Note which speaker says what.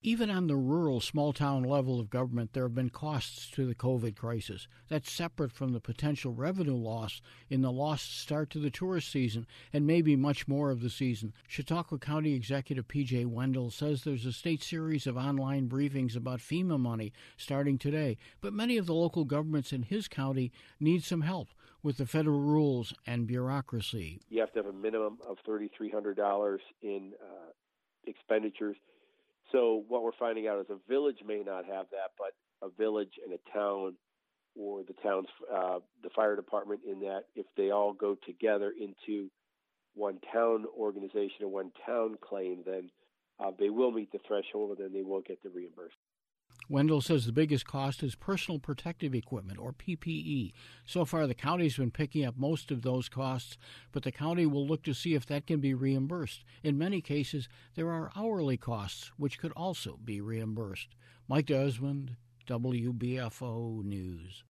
Speaker 1: Even on the rural, small-town level of government, there have been costs to the COVID crisis. That's separate from the potential revenue loss in the lost start to the tourist season and maybe much more of the season. Chautauqua County Executive P.J. Wendell says there's a state series of online briefings about FEMA money starting today, but many of the local governments in his county need some help with the federal rules and bureaucracy.
Speaker 2: You have to have a minimum of $3,300 in expenditures. So what we're finding out is a village may not have that, but a village and a town or the town's the fire department, in that if they all go together into one town organization and one town claim, then they will meet the threshold and then they will get the reimbursement.
Speaker 1: Wendell says the biggest cost is personal protective equipment, or PPE. So far, the county's been picking up most of those costs, but the county will look to see if that can be reimbursed. In many cases, there are hourly costs, which could also be reimbursed. Mike Desmond, WBFO News.